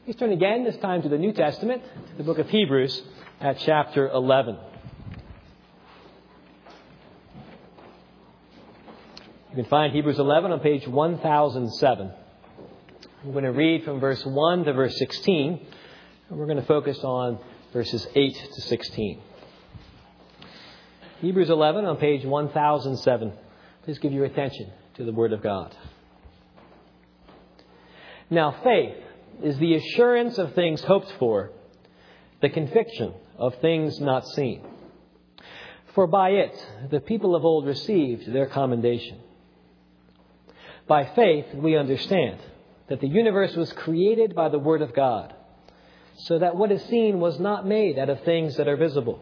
Please turn again, this time to the New Testament, to the book of Hebrews at chapter 11. You can find Hebrews 11 on page 1007. I'm going to read from verse 1 to verse 16, and we're going to focus on verses 8 to 16. Hebrews 11 on page 1007. Please give your attention to the Word of God. Now faith is the assurance of things hoped for, the conviction of things not seen. For by it the people of old received their commendation. By faith we understand that the universe was created by the Word of God, so that what is seen was not made out of things that are visible.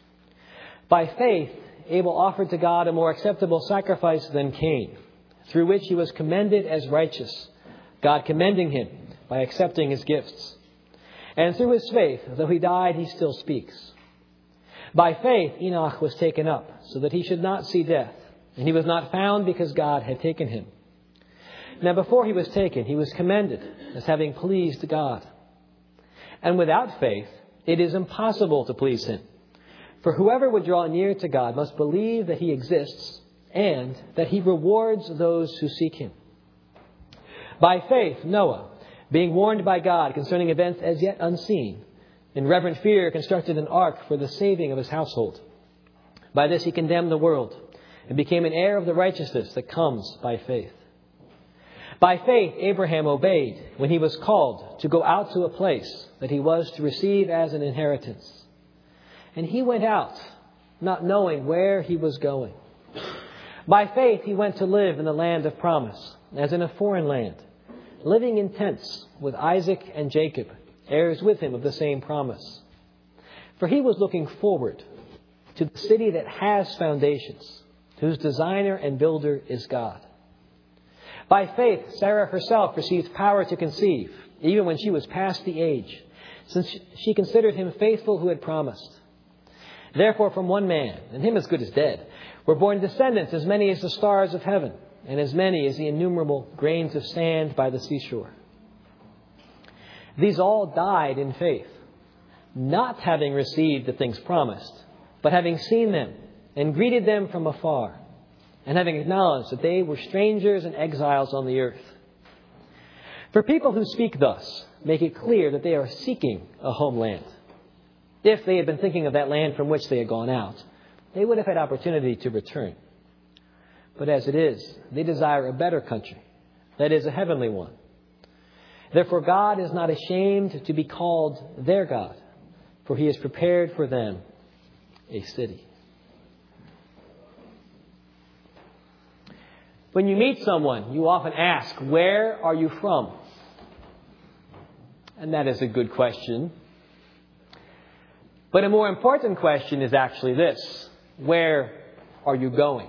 By faith Abel offered to God a more acceptable sacrifice than Cain, through which he was commended as righteous, God commending him by accepting his gifts. And through his faith, though he died, he still speaks. By faith, Enoch was taken up, so that he should not see death, and he was not found because God had taken him. Now before he was taken, he was commended as having pleased God. And without faith, it is impossible to please him. For whoever would draw near to God must believe that he exists, and that he rewards those who seek him. By faith, Noah, being warned by God concerning events as yet unseen, in reverent fear constructed an ark for the saving of his household. By this he condemned the world, and became an heir of the righteousness that comes by faith. By faith Abraham obeyed when he was called to go out to a place that he was to receive as an inheritance. And he went out, not knowing where he was going. By faith he went to live in the land of promise, as in a foreign land, living in tents with Isaac and Jacob, heirs with him of the same promise. For he was looking forward to the city that has foundations, whose designer and builder is God. By faith Sarah herself received power to conceive, even when she was past the age, since she considered him faithful who had promised. Therefore from one man, and him as good as dead, were born descendants as many as the stars of heaven, and as many as the innumerable grains of sand by the seashore. These all died in faith, not having received the things promised, but having seen them and greeted them from afar, and having acknowledged that they were strangers and exiles on the earth. For people who speak thus make it clear that they are seeking a homeland. If they had been thinking of that land from which they had gone out, they would have had opportunity to return. But as it is, they desire a better country, that is, a heavenly one. Therefore God is not ashamed to be called their God, for he has prepared for them a city. When you meet someone, you often ask, "Where are you from?" And that is a good question. But a more important question is actually this: where are you going?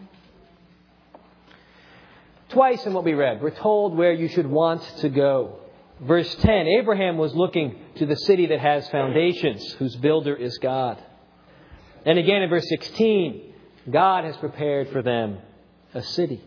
Twice in what we read, we're told where you should want to go. Verse 10, Abraham was looking to the city that has foundations, whose builder is God. And again in verse 16, God has prepared for them a city.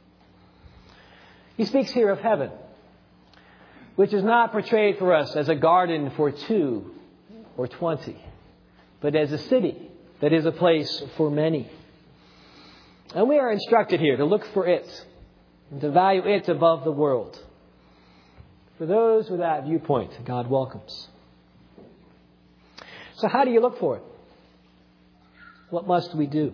He speaks here of heaven, which is not portrayed for us as a garden for 2 or 20, but as a city that is a place for many. And we are instructed here to look for it and to value it above the world. For those with that viewpoint, God welcomes. So how do you look for it? What must we do?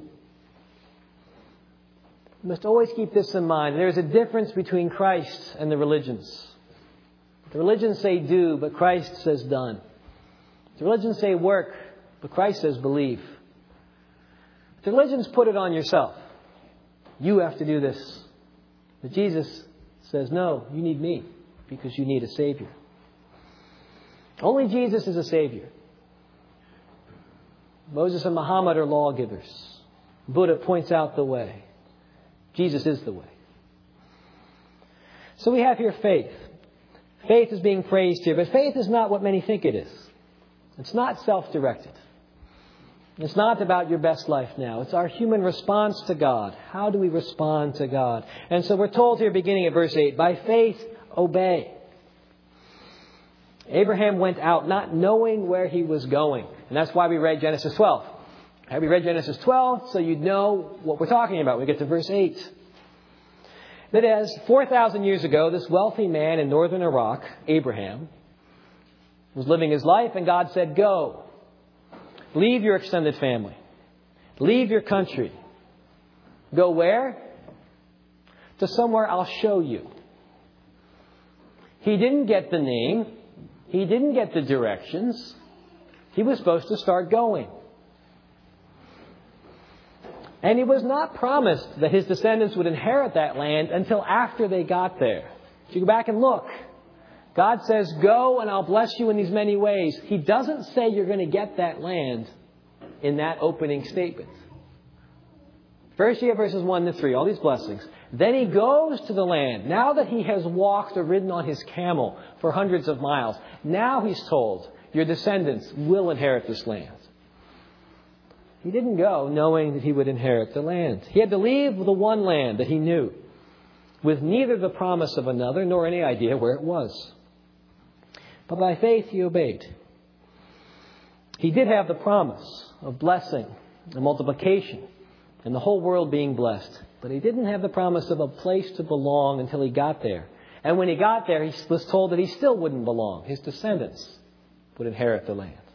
We must always keep this in mind. There is a difference between Christ and the religions. The religions say do, but Christ says done. The religions say work, but Christ says believe. The religions put it on yourself. You have to do this. But Jesus says, no, you need me because you need a Savior. Only Jesus is a Savior. Moses and Muhammad are lawgivers. Buddha points out the way. Jesus is the way. So we have here faith. Faith is being praised here, but faith is not what many think it is. It's not self-directed. It's not about your best life now. It's our human response to God. How do we respond to God? And so we're told here beginning at verse 8, by faith, obey. Abraham went out not knowing where he was going. And that's why we read Genesis 12. We read Genesis 12 so you'd know what we're talking about. We get to verse 8. That is, 4,000 years ago, this wealthy man in northern Iraq, Abraham, was living his life, and God said, go. Leave your extended family. Leave your country. Go where? To somewhere I'll show you. He didn't get the name. He didn't get the directions. He was supposed to start going. And he was not promised that his descendants would inherit that land until after they got there. If you go back and look, God says, go and I'll bless you in these many ways. He doesn't say you're going to get that land in that opening statement. First you have verses 1 to 3, all these blessings. Then he goes to the land. Now that he has walked or ridden on his camel for hundreds of miles, now he's told, your descendants will inherit this land. He didn't go knowing that he would inherit the land. He had to leave the one land that he knew, with neither the promise of another nor any idea where it was. But by faith he obeyed. He did have the promise of blessing and multiplication and the whole world being blessed. But he didn't have the promise of a place to belong until he got there. And when he got there, he was told that he still wouldn't belong. His descendants would inherit the land.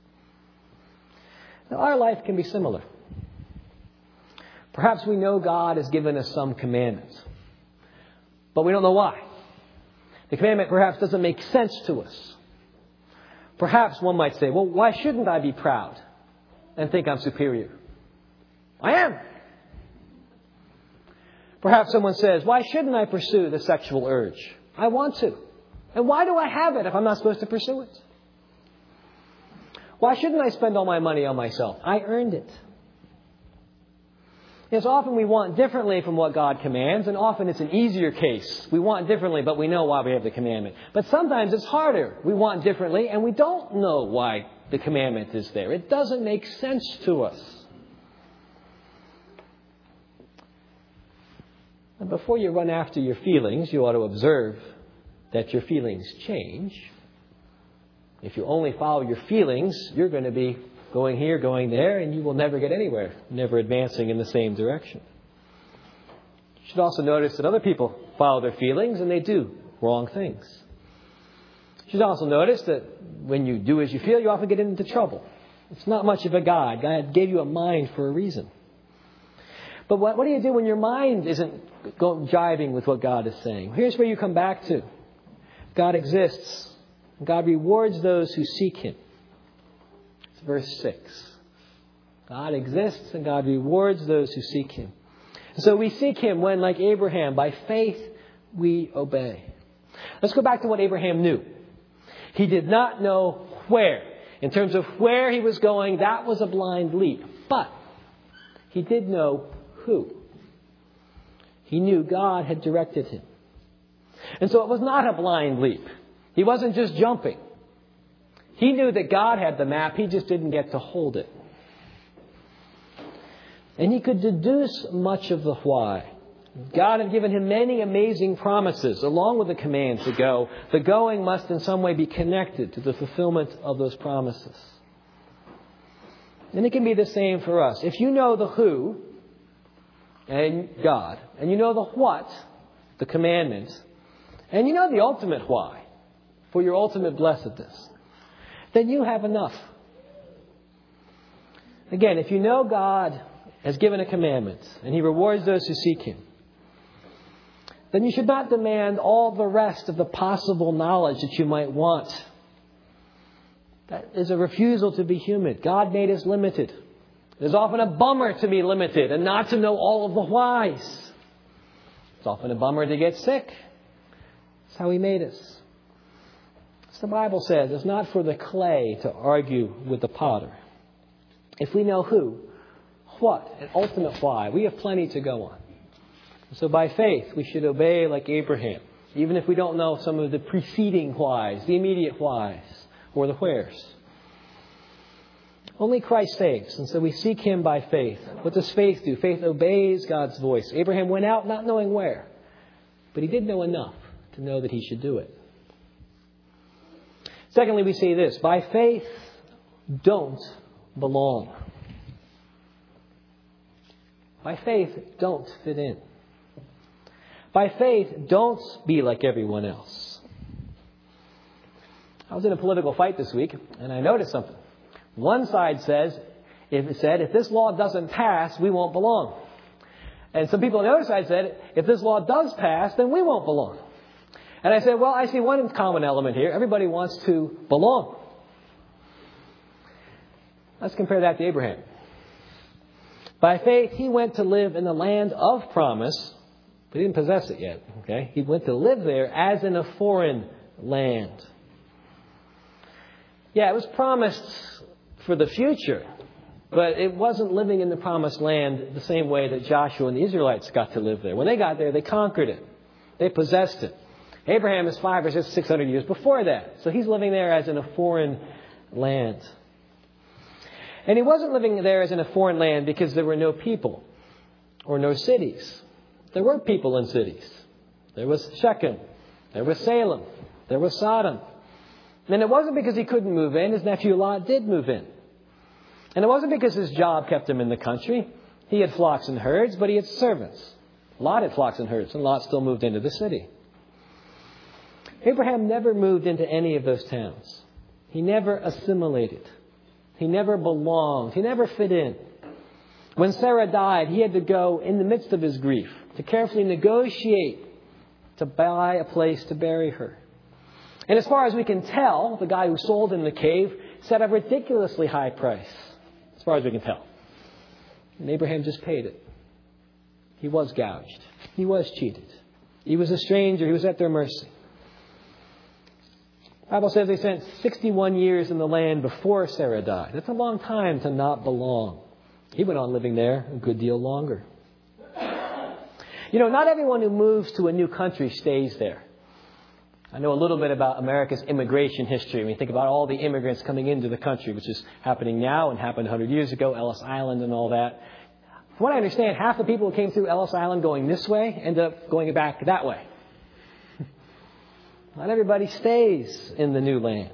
Now, our life can be similar. Perhaps we know God has given us some commandments, but we don't know why. The commandment perhaps doesn't make sense to us. Perhaps one might say, well, why shouldn't I be proud and think I'm superior? I am. Perhaps someone says, why shouldn't I pursue the sexual urge? I want to. And why do I have it if I'm not supposed to pursue it? Why shouldn't I spend all my money on myself? I earned it. Yes, often we want differently from what God commands, and often it's an easier case. We want differently, but we know why we have the commandment. But sometimes it's harder. We want differently, and we don't know why the commandment is there. It doesn't make sense to us. And before you run after your feelings, you ought to observe that your feelings change. If you only follow your feelings, you're going to be going here, going there, and you will never get anywhere, never advancing in the same direction. You should also notice that other people follow their feelings and they do wrong things. You should also notice that when you do as you feel, you often get into trouble. It's not much of a guide. God gave you a mind for a reason. But what do you do when your mind isn't jiving with what God is saying? Here's where you come back to. God exists. God rewards those who seek Him. It's verse 6. God exists and God rewards those who seek Him. And so we seek Him when, like Abraham, by faith we obey. Let's go back to what Abraham knew. He did not know where. In terms of where he was going, that was a blind leap. But he did know who. He knew God had directed him. And so it was not a blind leap. He wasn't just jumping. He knew that God had the map. He just didn't get to hold it. And he could deduce much of the why. God had given him many amazing promises, along with the command to go. The going must in some way be connected to the fulfillment of those promises. And it can be the same for us. If you know the who, and God, and you know the what, the commandment, and you know the ultimate why, for your ultimate blessedness, then you have enough. Again, if you know God has given a commandment, and He rewards those who seek Him, then you should not demand all the rest of the possible knowledge that you might want. That is a refusal to be human. God made us limited. It is often a bummer to be limited and not to know all of the whys. It's often a bummer to get sick. That's how He made us. As the Bible says, it's not for the clay to argue with the potter. If we know who, what, and ultimate why, we have plenty to go on. So by faith, we should obey like Abraham, even if we don't know some of the preceding whys, the immediate whys, or the wheres. Only Christ saves, and so we seek Him by faith. What does faith do? Faith obeys God's voice. Abraham went out not knowing where, but he did know enough to know that he should do it. Secondly, we see this. By faith, don't belong. By faith, don't fit in. By faith, don't be like everyone else. I was in a political fight this week, and I noticed something. One side said, if this law doesn't pass, we won't belong. And some people on the other side said, if this law does pass, then we won't belong. And I said, well, I see one common element here. Everybody wants to belong. Let's compare that to Abraham. By faith, he went to live in the land of promise, but he didn't possess it yet. Okay? He went to live there as in a foreign land. Yeah, it was promised for the future, but it wasn't living in the promised land the same way that Joshua and the Israelites got to live there. When they got there, they conquered it. They possessed it. Abraham is 500 or 600 years before that. So he's living there as in a foreign land. And he wasn't living there as in a foreign land because there were no people or no cities. There were people and cities. There was Shechem. There was Salem. There was Sodom. And it wasn't because he couldn't move in. His nephew Lot did move in. And it wasn't because his job kept him in the country. He had flocks and herds, but he had servants. Lot had flocks and herds, and Lot still moved into the city. Abraham never moved into any of those towns. He never assimilated. He never belonged. He never fit in. When Sarah died, he had to go in the midst of his grief to carefully negotiate to buy a place to bury her. And as far as we can tell, the guy who sold him the cave set a ridiculously high price. As far as we can tell. And Abraham just paid it. He was gouged. He was cheated. He was a stranger. He was at their mercy. The Bible says they spent 61 years in the land before Sarah died. That's a long time to not belong. He went on living there a good deal longer. You know, not everyone who moves to a new country stays there. I know a little bit about America's immigration history. When you think about all the immigrants coming into the country, which is happening now and happened 100 years ago, Ellis Island and all that. From what I understand, half the people who came through Ellis Island going this way end up going back that way. Not everybody stays in the new land.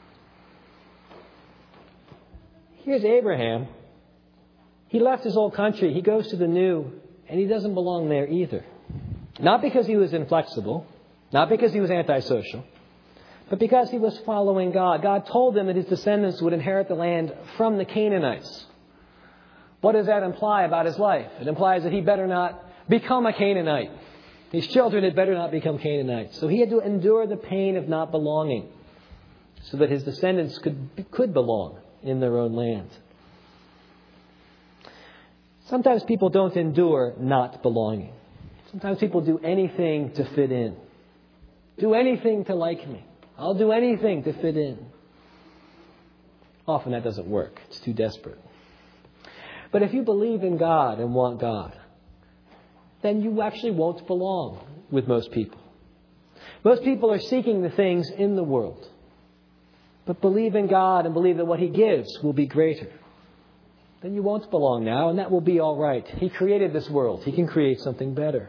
Here's Abraham. He left his old country. He goes to the new, and he doesn't belong there either. Not because he was inflexible. Not because he was antisocial, but because he was following God. God told him that his descendants would inherit the land from the Canaanites. What does that imply about his life? It implies that he better not become a Canaanite. His children had better not become Canaanites. So he had to endure the pain of not belonging so that his descendants could belong in their own land. Sometimes people don't endure not belonging. Sometimes people do anything to fit in. Do anything to like me. I'll do anything to fit in. Often that doesn't work. It's too desperate. But if you believe in God and want God, then you actually won't belong with most people. Most people are seeking the things in the world. But believe in God and believe that what He gives will be greater. Then you won't belong now, and that will be all right. He created this world. He can create something better.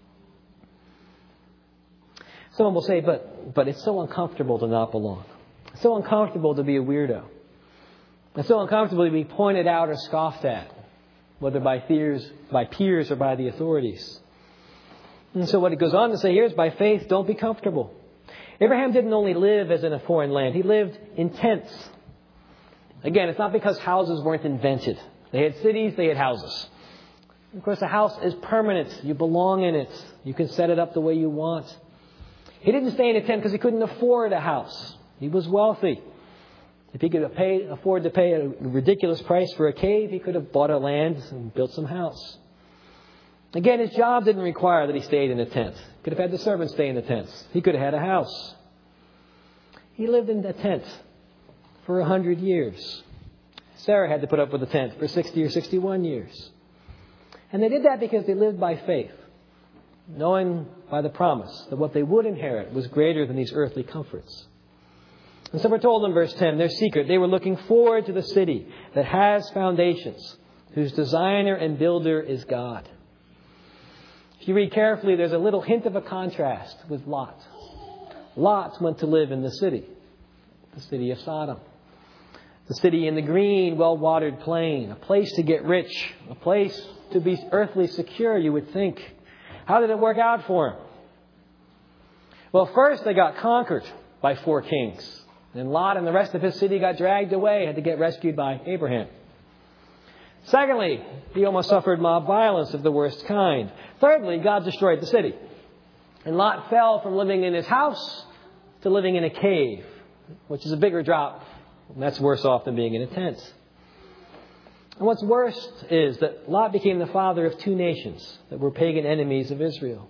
Someone will say, but it's so uncomfortable to not belong. It's so uncomfortable to be a weirdo. It's so uncomfortable to be pointed out or scoffed at, whether by peers or by the authorities. And so what it goes on to say here is, by faith, don't be comfortable. Abraham didn't only live as in a foreign land. He lived in tents. Again, it's not because houses weren't invented. They had cities, they had houses. Of course, a house is permanent. You belong in it. You can set it up the way you want. He didn't stay in a tent because he couldn't afford a house. He was wealthy. If he could afford to pay a ridiculous price for a cave, he could have bought a land and built some house. Again, his job didn't require that he stayed in a tent. He could have had the servants stay in the tents. He could have had a house. He lived in a tent for 100 years. Sarah had to put up with a tent for 60 or 61 years. And they did that because they lived by faith, knowing by the promise that what they would inherit was greater than these earthly comforts. And so we're told in verse 10, their secret, they were looking forward to the city that has foundations, whose designer and builder is God. If you read carefully, there's a little hint of a contrast with Lot. Lot went to live in the city. the city of Sodom. The city in the green, well-watered plain, a place to get rich, a place to be earthly secure, you would think. How did it work out for them? Well, first they got conquered by 4 kings. And Lot and the rest of his city got dragged away, had to get rescued by Abraham. Secondly, he almost suffered mob violence of the worst kind. Thirdly, God destroyed the city. And Lot fell from living in his house to living in a cave, which is a bigger drop. And that's worse off than being in a tent. And what's worse is that Lot became the father of 2 nations that were pagan enemies of Israel.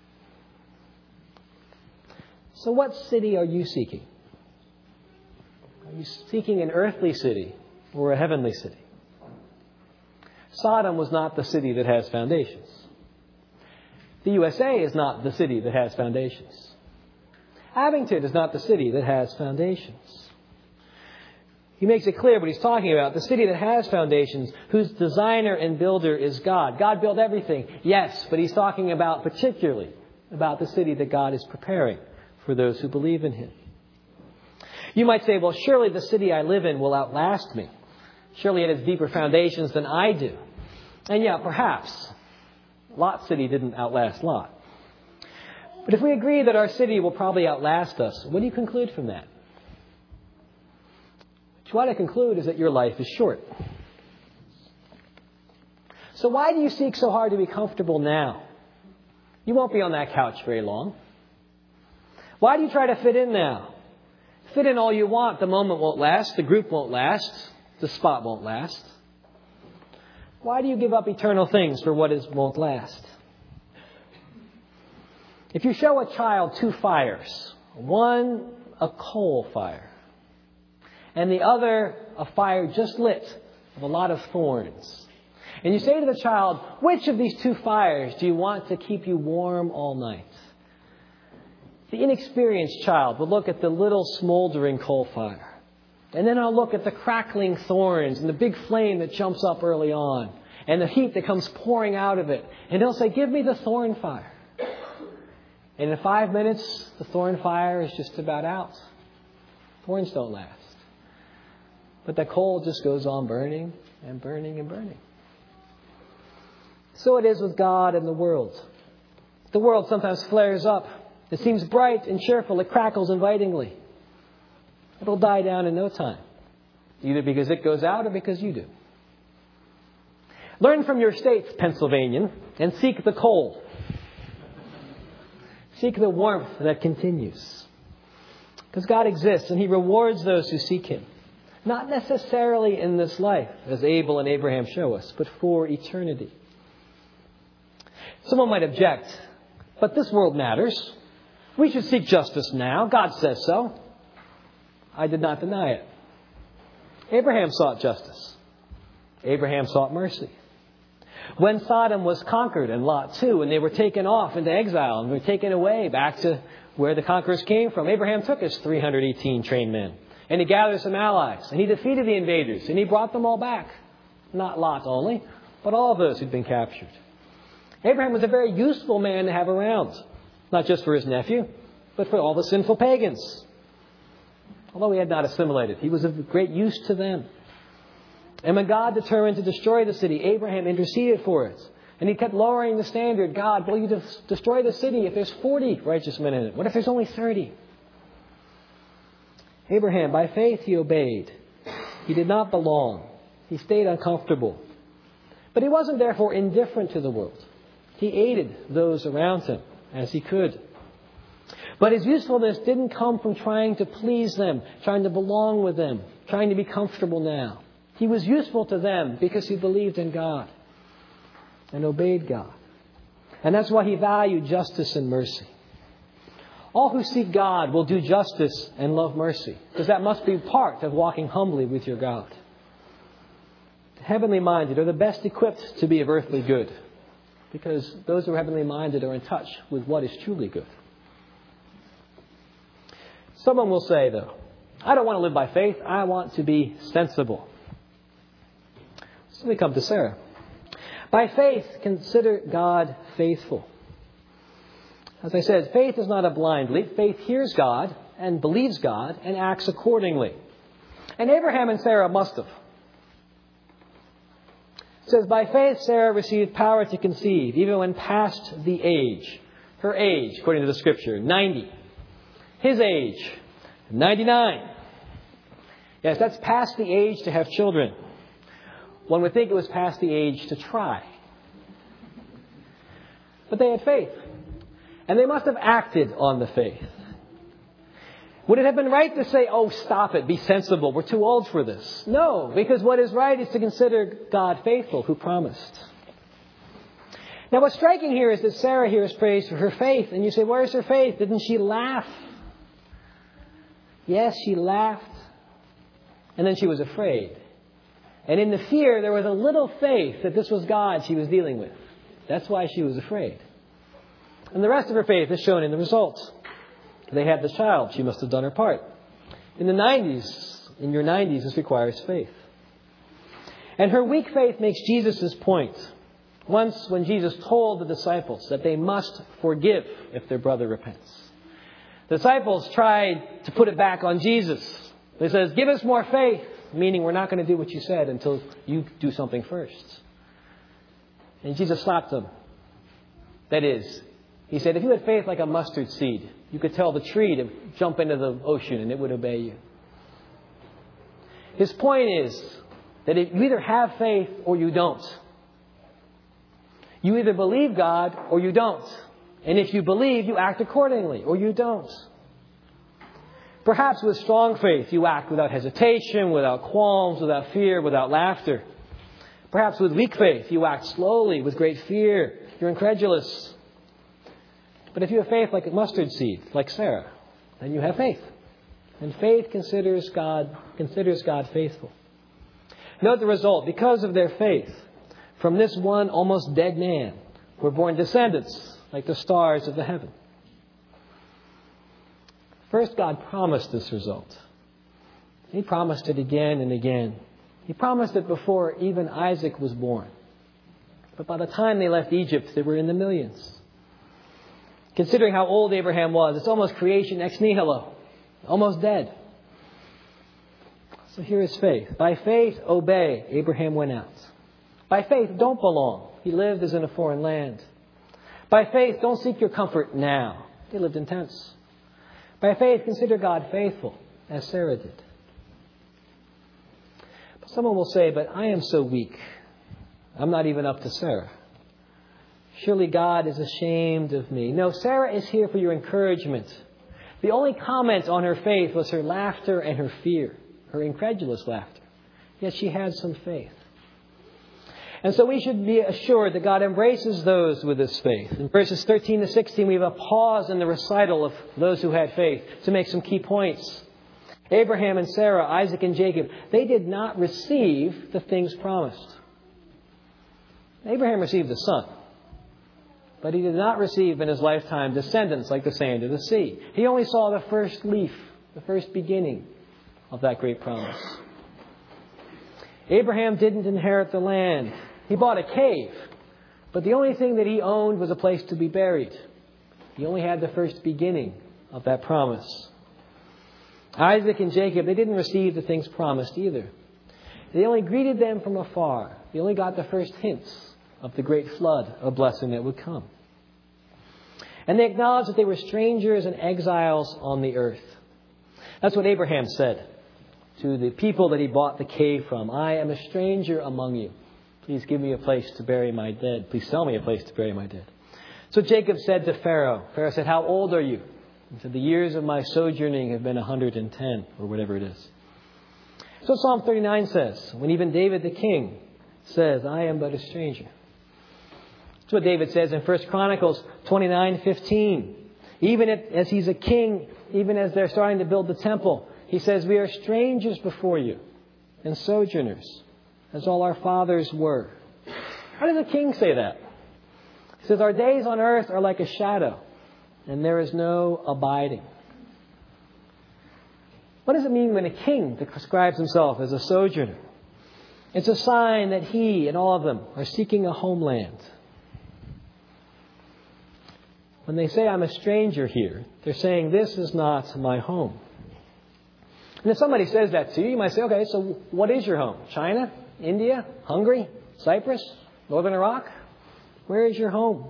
So what city are you seeking? Are you seeking an earthly city or a heavenly city? Sodom was not the city that has foundations. The USA is not the city that has foundations. Abington is not the city that has foundations. He makes it clear what he's talking about. The city that has foundations, whose designer and builder is God. God built everything, yes, but he's talking about particularly about the city that God is preparing for those who believe in Him. You might say, well, surely the city I live in will outlast me. Surely it has deeper foundations than I do. And yeah, perhaps. Lot's city didn't outlast Lot. But if we agree that our city will probably outlast us, what do you conclude from that? What I conclude is that your life is short. So why do you seek so hard to be comfortable now? You won't be on that couch very long. Why do you try to fit in now? Fit in all you want. The moment won't last. The group won't last. The spot won't last. Why do you give up eternal things for what won't last? If you show a child 2 fires, one a coal fire, and the other a fire just lit with a lot of thorns, and you say to the child, which of these 2 fires do you want to keep you warm all night? The inexperienced child will look at the little smoldering coal fire. And then I'll look at the crackling thorns and the big flame that jumps up early on and the heat that comes pouring out of it. And he'll say, give me the thorn fire. And in 5 minutes, the thorn fire is just about out. Thorns don't last. But the coal just goes on burning and burning and burning. So it is with God and the world. The world sometimes flares up. It seems bright and cheerful. It crackles invitingly. It'll die down in no time. Either because it goes out or because you do. Learn from your states, Pennsylvanian, and seek the coal. Seek the warmth that continues. Because God exists and He rewards those who seek Him. Not necessarily in this life, as Abel and Abraham show us, but for eternity. Someone might object, but this world matters. We should seek justice now. God says so. I did not deny it. Abraham sought justice. Abraham sought mercy. When Sodom was conquered, and Lot too, and they were taken off into exile and were taken away back to where the conquerors came from, Abraham took his 318 trained men. And he gathered some allies. And he defeated the invaders. And he brought them all back. Not Lot only, but all of those who'd been captured. Abraham was a very useful man to have around. Not just for his nephew, but for all the sinful pagans. Although he had not assimilated, he was of great use to them. And when God determined to destroy the city, Abraham interceded for it. And he kept lowering the standard. God, will you destroy the city if there's 40 righteous men in it? What if there's only 30? Abraham, by faith, he obeyed. He did not belong. He stayed uncomfortable. But he wasn't therefore indifferent to the world. He aided those around him as he could. But his usefulness didn't come from trying to please them, trying to belong with them, trying to be comfortable now. He was useful to them because he believed in God and obeyed God. And that's why he valued justice and mercy. All who seek God will do justice and love mercy, because that must be part of walking humbly with your God. The heavenly minded are the best equipped to be of earthly good, because those who are heavenly minded are in touch with what is truly good. Someone will say, though, I don't want to live by faith. I want to be sensible. So we come to Sarah. By faith, consider God faithful. As I said, faith is not a blind leap. Faith hears God and believes God and acts accordingly. And Abraham and Sarah must have. It says, by faith Sarah received power to conceive, even when past the age. Her age, according to the Scripture, 90. His age, 99. Yes, that's past the age to have children. One would think it was past the age to try. But they had faith. And they must have acted on the faith. Would it have been right to say, oh, stop it, be sensible, we're too old for this? No, because what is right is to consider God faithful who promised. Now what's striking here is that Sarah here is praised for her faith. And you say, where's her faith? Didn't she laugh? Yes, she laughed. And then she was afraid. And in the fear, there was a little faith that this was God she was dealing with. That's why she was afraid. And the rest of her faith is shown in the results. They had the child. She must have done her part. In your 90s, this requires faith. And her weak faith makes Jesus' point. Once when Jesus told the disciples that they must forgive if their brother repents. The disciples tried to put it back on Jesus. They said, give us more faith, meaning we're not going to do what you said until you do something first. And Jesus slapped them. That is, he said, if you had faith like a mustard seed, you could tell the tree to jump into the ocean and it would obey you. His point is that you either have faith or you don't. You either believe God or you don't. And if you believe, you act accordingly or you don't. Perhaps with strong faith, you act without hesitation, without qualms, without fear, without laughter. Perhaps with weak faith, you act slowly, with great fear. You're incredulous. But if you have faith like a mustard seed, like Sarah, then you have faith. And faith considers God faithful. Note the result. Because of their faith, from this one almost dead man were born descendants like the stars of the heaven. First, God promised this result. He promised it again and again. He promised it before even Isaac was born. But by the time they left Egypt, they were in the millions. Considering how old Abraham was, it's almost creation ex nihilo. Almost dead. So here is faith. By faith, obey. Abraham went out. By faith, don't belong. He lived as in a foreign land. By faith, don't seek your comfort now. He lived in tents. By faith, consider God faithful, as Sarah did. But someone will say, but I am so weak. I'm not even up to Sarah. Surely God is ashamed of me. No, Sarah is here for your encouragement. The only comment on her faith was her laughter and her fear, her incredulous laughter. Yet she had some faith. And so we should be assured that God embraces those with this faith. In verses 13 to 16, we have a pause in the recital of those who had faith to make some key points. Abraham and Sarah, Isaac and Jacob, they did not receive the things promised. Abraham received a son. But he did not receive in his lifetime descendants like the sand of the sea. He only saw the first leaf, the first beginning of that great promise. Abraham didn't inherit the land. He bought a cave. But the only thing that he owned was a place to be buried. He only had the first beginning of that promise. Isaac and Jacob, they didn't receive the things promised either. They only greeted them from afar. They only got the first hints of the great flood of blessing that would come. And they acknowledged that they were strangers and exiles on the earth. That's what Abraham said to the people that he bought the cave from. I am a stranger among you. Please give me a place to bury my dead. Please sell me a place to bury my dead. So Jacob said to Pharaoh. Pharaoh said, how old are you? He said, the years of my sojourning have been 110, or whatever it is. So Psalm 39 says, when even David the king says, I am but a stranger. That's what David says in 1 Chronicles 29:15. Even as he's a king, even as they're starting to build the temple, he says, we are strangers before you and sojourners, as all our fathers were. How does a king say that? He says, our days on earth are like a shadow, and there is no abiding. What does it mean when a king describes himself as a sojourner? It's a sign that he and all of them are seeking a homeland. When they say I'm a stranger here, they're saying this is not my home. And if somebody says that to you, you might say, okay, so what is your home? China? India? Hungary? Cyprus? Northern Iraq? Where is your home?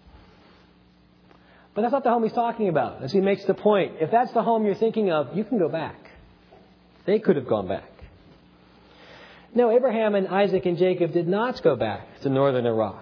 But that's not the home he's talking about, as he makes the point. If that's the home you're thinking of, you can go back. They could have gone back. No, Abraham and Isaac and Jacob did not go back to northern Iraq.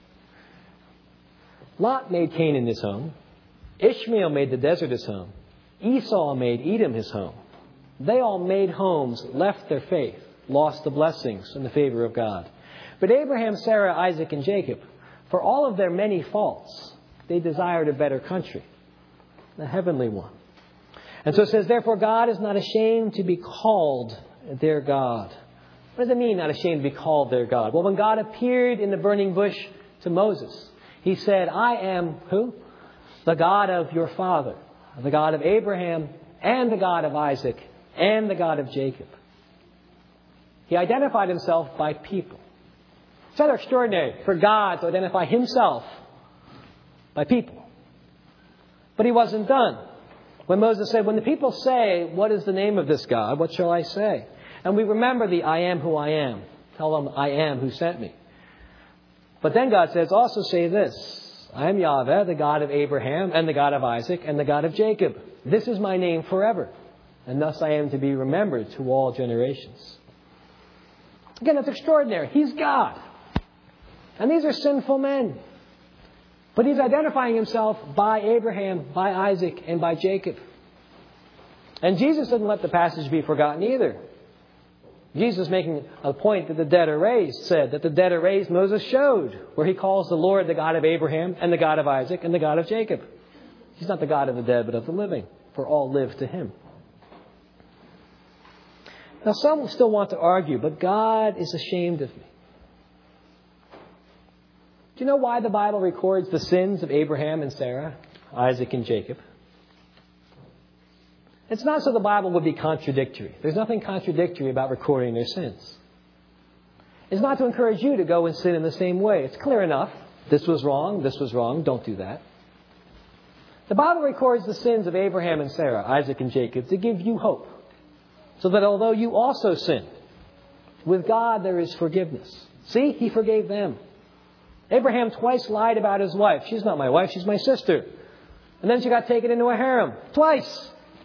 Lot made Canaan his home. Ishmael made the desert his home. Esau made Edom his home. They all made homes, left their faith, lost the blessings and the favor of God. But Abraham, Sarah, Isaac, and Jacob, for all of their many faults, they desired a better country, a heavenly one. And so it says, therefore God is not ashamed to be called their God. What does it mean, not ashamed to be called their God? Well, when God appeared in the burning bush to Moses, he said, I am who? The God of your father, the God of Abraham, and the God of Isaac, and the God of Jacob. He identified himself by people. It's rather extraordinary for God to identify himself by people. But he wasn't done. When Moses said, when the people say, what is the name of this God? What shall I say? And we remember the I am who I am. Tell them I am who sent me. But then God says, also say this. I am Yahweh, the God of Abraham, and the God of Isaac, and the God of Jacob. This is my name forever. And thus I am to be remembered to all generations. Again, that's extraordinary. He's God. And these are sinful men. But he's identifying himself by Abraham, by Isaac, and by Jacob. And Jesus didn't let the passage be forgotten either. Jesus, making a point that the dead are raised, said that the dead are raised, Moses showed, where he calls the Lord the God of Abraham, and the God of Isaac, and the God of Jacob. He's not the God of the dead, but of the living, for all live to him. Now, some still want to argue, but God is ashamed of me. Do you know why the Bible records the sins of Abraham and Sarah, Isaac and Jacob? It's not so the Bible would be contradictory. There's nothing contradictory about recording their sins. It's not to encourage you to go and sin in the same way. It's clear enough. This was wrong. Don't do that. The Bible records the sins of Abraham and Sarah, Isaac and Jacob, to give you hope. So that although you also sin, with God there is forgiveness. See, he forgave them. Abraham twice lied about his wife. She's not my wife, she's my sister. And then she got taken into a harem. Twice.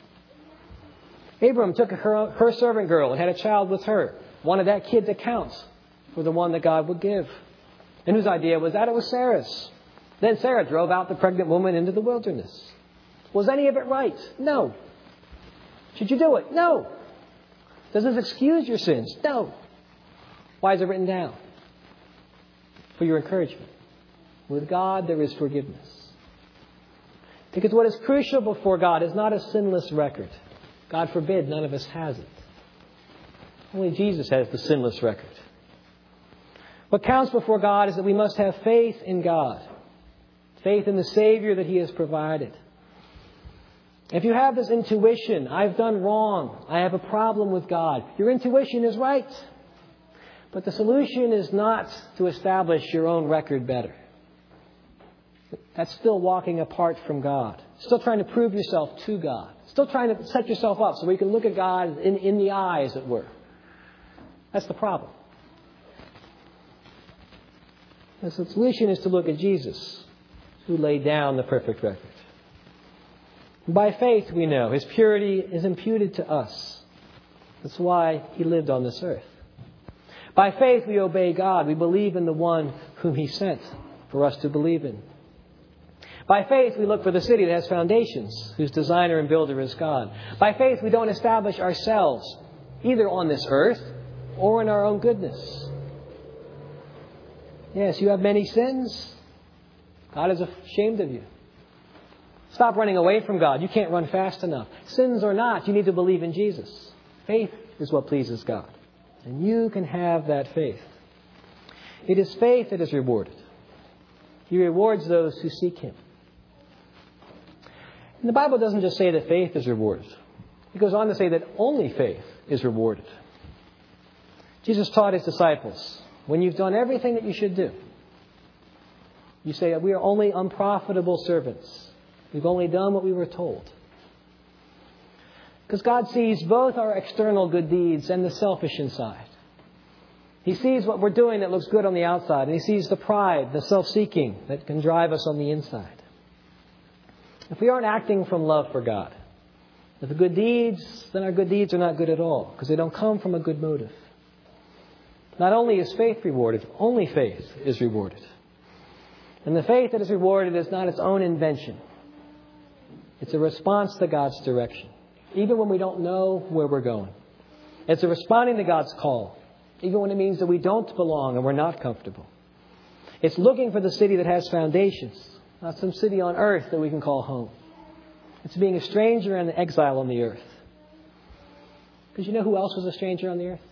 Abram took her servant girl and had a child with her. Wanted that kid to count for the one that God would give. And whose idea was that? It was Sarah's. Then Sarah drove out the pregnant woman into the wilderness. Was any of it right? No. Should you do it? No. Does this excuse your sins? No. Why is it written down? For your encouragement. With God there is forgiveness. Because what is crucial before God is not a sinless record. God forbid, none of us has it. Only Jesus has the sinless record. What counts before God is that we must have faith in God. Faith in the Savior that he has provided. If you have this intuition, I've done wrong, I have a problem with God, your intuition is right. But the solution is not to establish your own record better. That's still walking apart from God. Still trying to prove yourself to God. Still trying to set yourself up so we can look at God in the eye, as it were. That's the problem. The solution is to look at Jesus, who laid down the perfect record. By faith, we know his purity is imputed to us. That's why he lived on this earth. By faith, we obey God. We believe in the one whom he sent for us to believe in. By faith, we look for the city that has foundations, whose designer and builder is God. By faith, we don't establish ourselves, either on this earth or in our own goodness. Yes, you have many sins. God is ashamed of you. Stop running away from God. You can't run fast enough. Sins or not, you need to believe in Jesus. Faith is what pleases God. And you can have that faith. It is faith that is rewarded. He rewards those who seek him. And the Bible doesn't just say that faith is rewarded. It goes on to say that only faith is rewarded. Jesus taught his disciples, when you've done everything that you should do, You say that we are only unprofitable servants. We've only done what we were told. Because God sees both our external good deeds and the selfish inside. He sees what we're doing that looks good on the outside, and He sees the pride, the self-seeking that can drive us on the inside. If we aren't acting from love for God, if the good deeds, then our good deeds are not good at all, because they don't come from a good motive. Not only is faith rewarded, only faith is rewarded. And the faith that is rewarded is not its own invention. It's a response to God's direction, even when we don't know where we're going. It's a responding to God's call, even when it means that we don't belong and we're not comfortable. It's looking for the city that has foundations, not some city on earth that we can call home. It's being a stranger and an exile on the earth. Because you know who else was a stranger on the earth?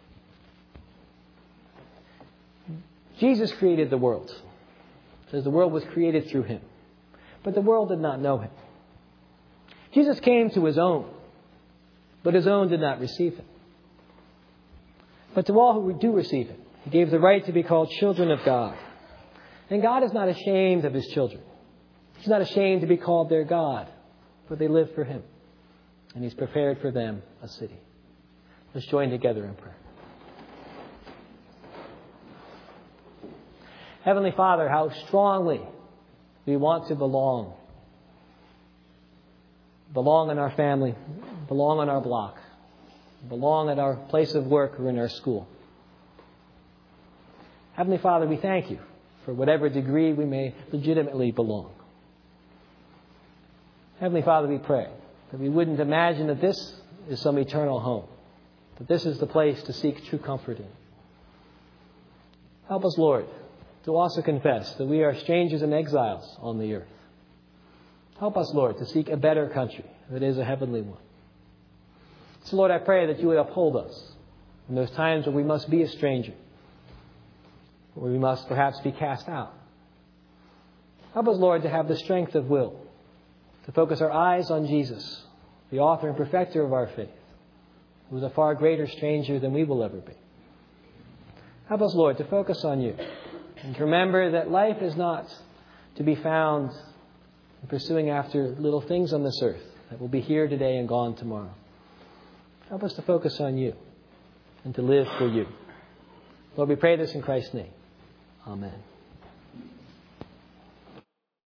Jesus created the world. It says the world was created through Him. But the world did not know Him. Jesus came to His own, but His own did not receive Him. But to all who do receive Him, He gave the right to be called children of God. And God is not ashamed of His children. He's not ashamed to be called their God, for they live for Him. And He's prepared for them a city. Let's join together in prayer. Heavenly Father, how strongly we want to belong. Belong in our family, belong on our block, belong at our place of work or in our school. Heavenly Father, we thank You for whatever degree we may legitimately belong. Heavenly Father, we pray that we wouldn't imagine that this is some eternal home, that this is the place to seek true comfort in. Help us, Lord, to also confess that we are strangers and exiles on the earth. Help us, Lord, to seek a better country that is a heavenly one. So, Lord, I pray that You would uphold us in those times where we must be a stranger, where we must perhaps be cast out. Help us, Lord, to have the strength of will, to focus our eyes on Jesus, the author and perfecter of our faith, who is a far greater stranger than we will ever be. Help us, Lord, to focus on You, and to remember that life is not to be found in pursuing after little things on this earth that will be here today and gone tomorrow. Help us to focus on You and to live for You. Lord, we pray this in Christ's name. Amen.